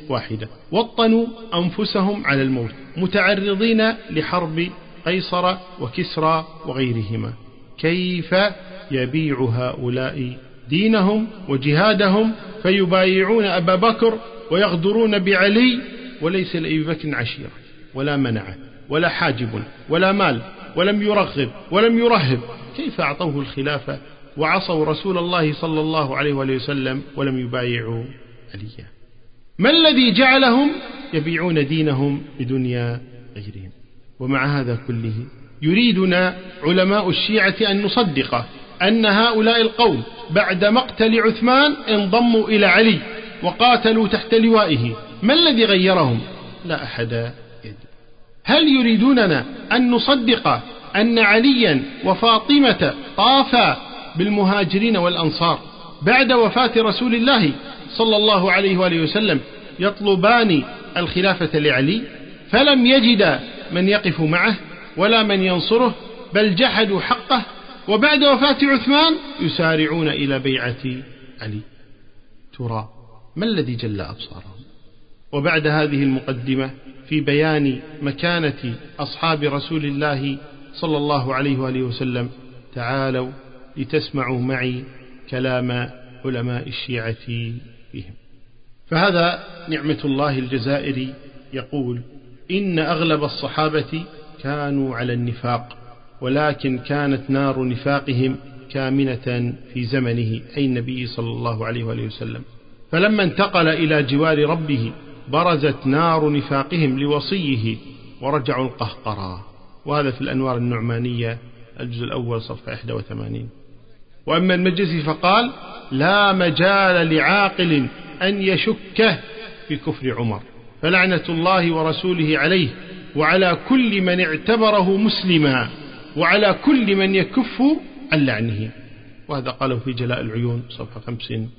واحدة، وطنوا أنفسهم على الموت متعرضين لحرب قيصر وكسرى وغيرهما. كيف يبيع هؤلاء دينهم وجهادهم فيبايعون أبا بكر ويغدرون بعلي، وليس لأبي بكر عشيرة ولا منعه ولا حاجب ولا مال، ولم يرغب ولم يرهب؟ كيف أعطوه الخلافة وعصوا رسول الله صلى الله عليه وسلم ولم يبايعوا عليا؟ ما الذي جعلهم يبيعون دينهم بدنيا غيرهم؟ ومع هذا كله يريدنا علماء الشيعة أن نصدق أن هؤلاء القوم بعد مقتل عثمان انضموا إلى علي وقاتلوا تحت لوائه. ما الذي غيرهم؟ لا أحد يدري. هل يريدوننا أن نصدق أن عليا وفاطمة طافا بالمهاجرين والأنصار بعد وفاة رسول الله صلى الله عليه وآله وسلم يطلبان الخلافة لعلي، فلم يجد من يقف معه ولا من ينصره، بل جحدوا حقه، وبعد وفاة عثمان يسارعون إلى بيعة علي؟ ترى ما الذي جل أبصارهم؟ وبعد هذه المقدمة في بيان مكانة أصحاب رسول الله صلى الله عليه وآله وسلم، تعالوا لتسمعوا معي كلام علماء الشيعة فيهم. فهذا نعمة الله الجزائري يقول: إن أغلب الصحابة كانوا على النفاق، ولكن كانت نار نفاقهم كامنة في زمنه، أي النبي صلى الله عليه وآله وسلم، فلما انتقل إلى جوار ربه برزت نار نفاقهم لوصيه ورجعوا القهقرى. وهذا في الأنوار النعمانية الجزء الأول صفحة 81. وأما المجلسي فقال: لا مجال لعاقل أن يشك في كفر عمر، فلعنة الله ورسوله عليه وعلى كل من اعتبره مسلما وعلى كل من يكف عن لعنه. وهذا قاله في جلاء العيون صفحة 45.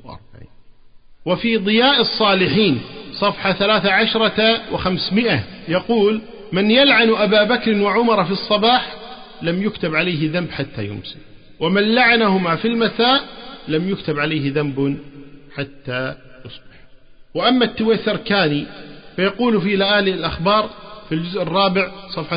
وفي ضياء الصالحين صفحة 13 و500 يقول: من يلعن أبا بكر وعمر في الصباح لم يكتب عليه ذنب حتى يمسي، ومن لعنهما في المساء لم يكتب عليه ذنب حتى يصبح. وأما التويسركاني فيقول في لآلئ الأخبار في الجزء الرابع صفحة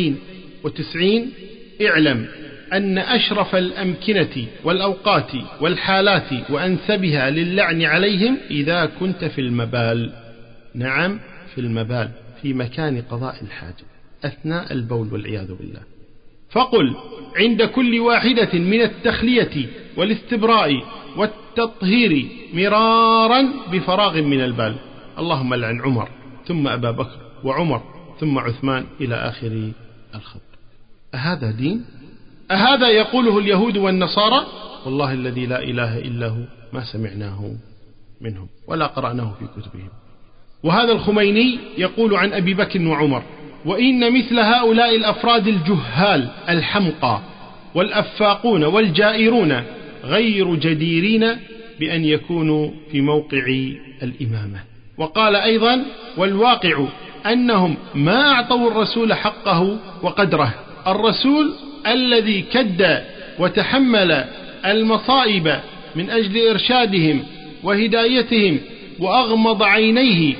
92: اعلم أن أشرف الأمكنة والأوقات والحالات وأنسبها للعن عليهم إذا كنت في المبال. نعم، في المبال، في مكان قضاء الحاجة أثناء البول والعياذ بالله. فقل عند كل واحدة من التخلية والاستبراء والتطهير مرارا بفراغ من البال: اللهم لعن عمر ثم أبا بكر وعمر ثم عثمان إلى آخر الخط. أهذا دين؟ أهذا يقوله اليهود والنصارى؟ والله الذي لا إله إلا هو ما سمعناه منهم ولا قرأناه في كتبهم. وهذا الخميني يقول عن أبي بكر وعمر: وإن مثل هؤلاء الأفراد الجهال الحمقى والأفاقون والجائرون غير جديرين بأن يكونوا في موقع الإمامة. وقال أيضا: والواقع أنهم ما أعطوا الرسول حقه وقدره، الرسول الذي كد وتحمل المصائب من أجل إرشادهم وهدايتهم، وأغمض عينيه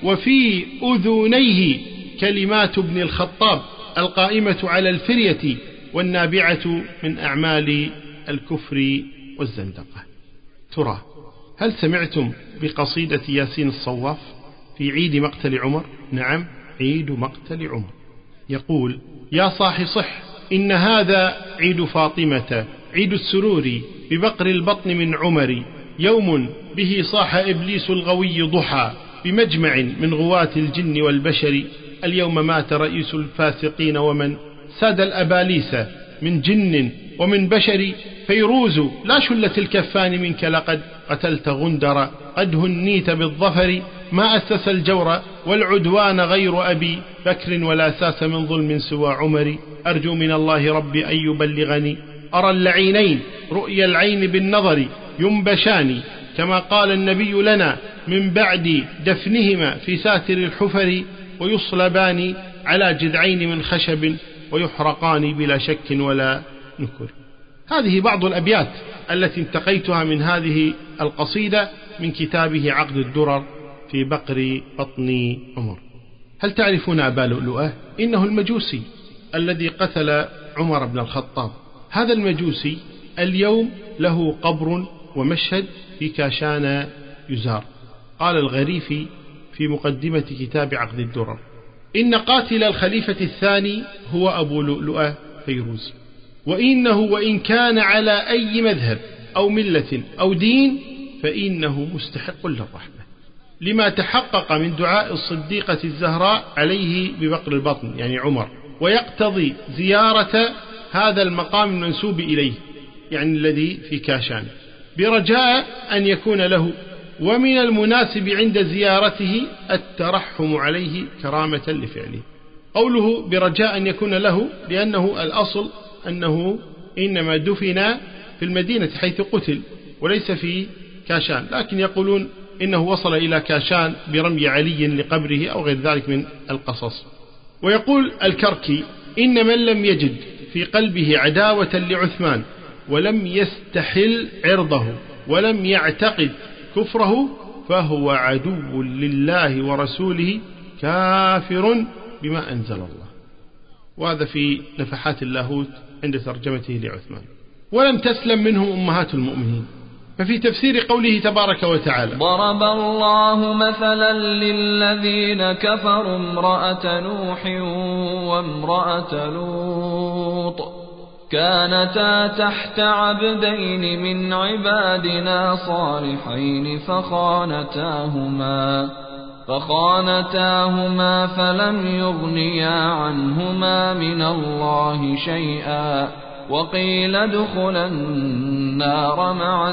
وفي أذنيه كلمات ابن الخطاب القائمة على الفرية والنابعة من أعمال الكفر والزندقة. ترى هل سمعتم بقصيدة ياسين الصواف في عيد مقتل عمر؟ نعم، عيد مقتل عمر. يقول: يا صاح صح، إن هذا عيد فاطمة، عيد السرور ببقر البطن من عمر، يوم به صاح إبليس الغوي ضحى بمجمع من غواة الجن والبشر. اليوم مات رئيس الفاسقين ومن ساد الأباليس من جن ومن بشر. فيروز لا شلة الكفان منك لقد قتلت غندر، قد هنيت بالظفر. ما أسس الجور والعدوان غير أبي بكر، ولا ساس من ظلم سوى عمر. أرجو من الله ربي أن يبلغني، أرى اللعينين رؤيا العين بالنظر ينبشان، كما قال النبي لنا من بعد دفنهما في ساتر الحفر، ويصلبان على جذعين من خشب ويحرقان بلا شك ولا نكر. هذه بعض الأبيات التي انتقيتها من هذه القصيدة من كتابه عقد الدرر في بقر بطن عمر. هل تعرفون أبا لؤلؤة؟ إنه المجوسي الذي قتل عمر بن الخطاب. هذا المجوسي اليوم له قبر ومشهد في كاشان يزار. قال الغريفي في مقدمة كتاب عقد الدرر: إن قاتل الخليفة الثاني هو أبو لؤلؤة فيروزي، وإنه وإن كان على أي مذهب أو ملة أو دين فإنه مستحق للرحمة، لما تحقق من دعاء الصديقة الزهراء عليه ببقر البطن يعني عمر، ويقتضي زيارة هذا المقام المنسوب إليه يعني الذي في كاشان، برجاء أن يكون له، ومن المناسب عند زيارته الترحم عليه كرامة لفعله. قوله برجاء أن يكون له لأنه الأصل أنه إنما دفن في المدينة حيث قتل وليس في كاشان، لكن يقولون إنه وصل إلى كاشان برمي علي لقبره أو غير ذلك من القصص. ويقول الكركي: إن من لم يجد في قلبه عداوة لعثمان ولم يستحل عرضه ولم يعتقد كفره فهو عدو لله ورسوله كافر بما أنزل الله. وهذا في نفحات اللاهوت عند ترجمته لعثمان. ولم تسلم منهم أمهات المؤمنين. ففي تفسير قوله تبارك وتعالى: ضرب الله مثلا للذين كفروا امرأة نوح وامرأة لوط كانتا تحت عبدين من عبادنا صالحين فخانتاهما فلم يغنيا عنهما من الله شيئا وقيل ادخلا النار مع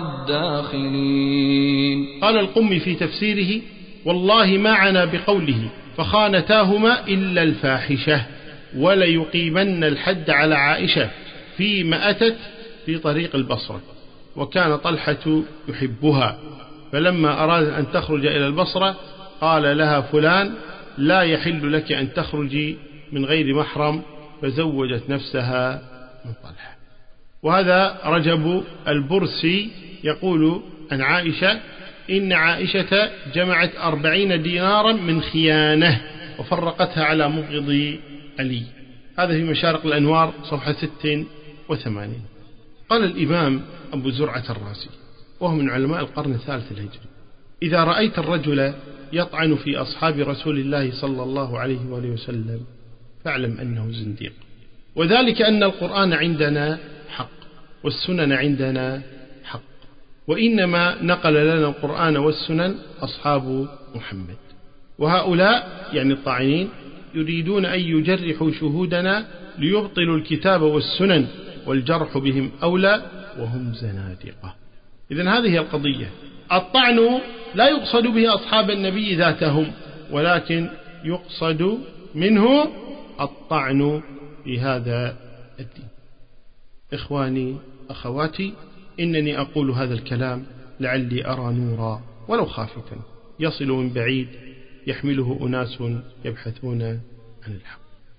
الداخلين. قال القمي في تفسيره: والله ما عنا بقوله فخانتاهما إلا الفاحشة، وليقيمن الحد على عائشة فيما أتت في طريق البصرة، وكان طلحة يحبها، فلما أراد أن تخرج إلى البصرة قال لها فلان: لا يحل لك أن تخرجي من غير محرم، فزوجت نفسها من طلحة. وهذا رجب البرسي يقول عن عائشة: إن عائشة جمعت 40 دينارا من خيانة وفرقتها على مبغض علي. هذا في مشارق الأنوار صفحة 86. قال الإمام أبو زرعة الرازي وهو من علماء القرن الثالث الهجري: إذا رأيت الرجل يطعن في أصحاب رسول الله صلى الله عليه وآله وسلم فاعلم أنه زنديق، وذلك أن القرآن عندنا حق والسنن عندنا حق، وإنما نقل لنا القرآن والسنن أصحاب محمد، وهؤلاء يعني الطاعنين يريدون أن يجرحوا شهودنا ليبطلوا الكتاب والسنن، والجرح بهم أولى وهم زنادقة. إذن هذه القضية. الطعن لا يقصد به أصحاب النبي ذاتهم، ولكن يقصد منه الطعن في هذا الدين. إخواني أخواتي، إنني أقول هذا الكلام لعلي أرى نورا ولو خافتا يصل من بعيد يحمله أناس يبحثون عن الحق.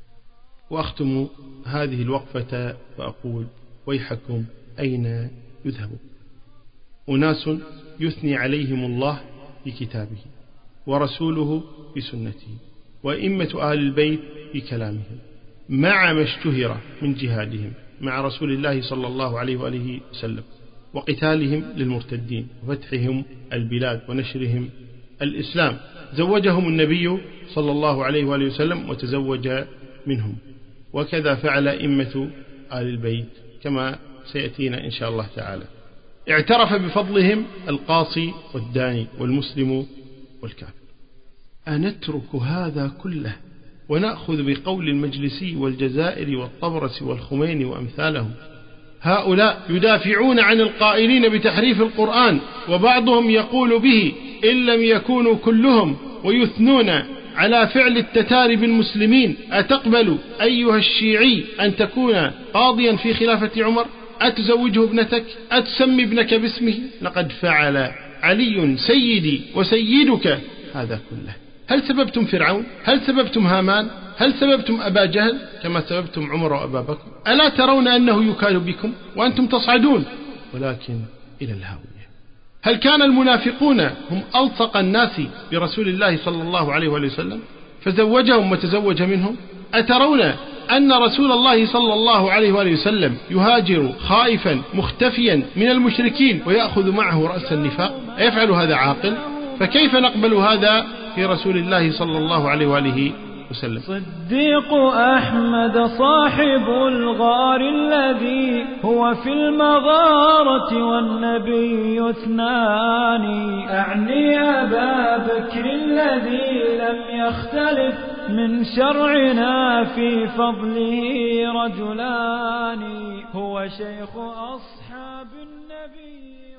وأختم هذه الوقفة فأقول: ويحكم أين يذهبون؟ أناس يثني عليهم الله بكتابه ورسوله بسنته وإمة أهل البيت بكلامهم، مع ما اشتهر من جهادهم مع رسول الله صلى الله عليه وآله وسلم وقتالهم للمرتدين وفتحهم البلاد ونشرهم الإسلام. زوجهم النبي صلى الله عليه وآله وسلم وتزوج منهم، وكذا فعل إمة آل البيت كما سيأتينا إن شاء الله تعالى. اعترف بفضلهم القاصي والداني والمسلم والكافر. أنترك هذا كله ونأخذ بقول المجلسي والجزائري والطبرسي والخميني وأمثالهم؟ هؤلاء يدافعون عن القائلين بتحريف القرآن، وبعضهم يقول به إن لم يكونوا كلهم، ويثنون على فعل التتار بالمسلمين. أتقبل أيها الشيعي أن تكون قاضيا في خلافة عمر؟ أتزوجه ابنتك؟ أتسمي ابنك باسمه؟ لقد فعل علي سيدي وسيدك هذا كله. هل سببتم فرعون؟ هل سببتم هامان؟ هل سببتم أبا جهل كما سببتم عمر وأبا بكر؟ ألا ترون أنه يكال بكم وأنتم تصعدون؟ ولكن إلى الهاوية. هل كان المنافقون هم ألصق الناس برسول الله صلى الله عليه وسلم فزوجهم وتزوج منهم؟ أترون أن رسول الله صلى الله عليه وسلم يهاجر خائفا مختفيا من المشركين ويأخذ معه رأس النفاق؟ أيفعل هذا عاقل؟ فكيف نقبل هذا في رسول الله صلى الله عليه وآله وسلم؟ صديق أحمد صاحب الغار الذي هو في المغارة والنبي اثنان، أعني أبا بكر الذي لم يختلف من شرعنا في فضله رجلان، هو شيخ أصحاب النبي.